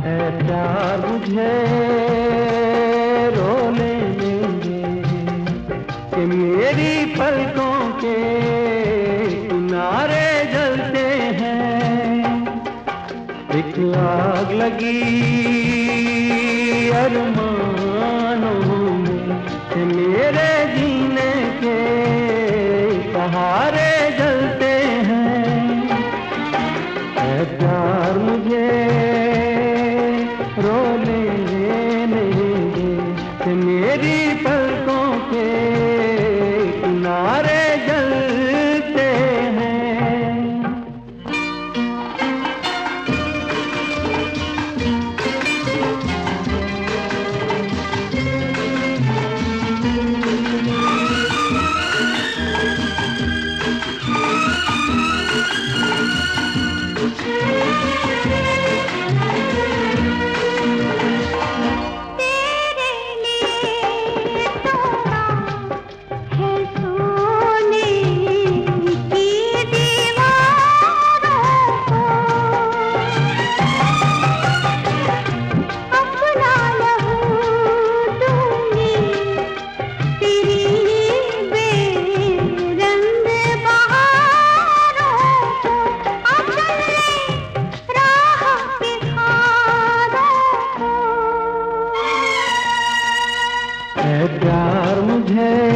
ऐ प्यार मुझे रोने देंगे कि मेरी पलकों के किनारे जलते हैं। एक आग लगी अरमानों में कि मेरे जीने के सहारे जलते हैं। ऐ प्यार मुझे रोने देंगे कि मेरी पलकों के किनारे जलते हैं। ऐ प्यार मुझे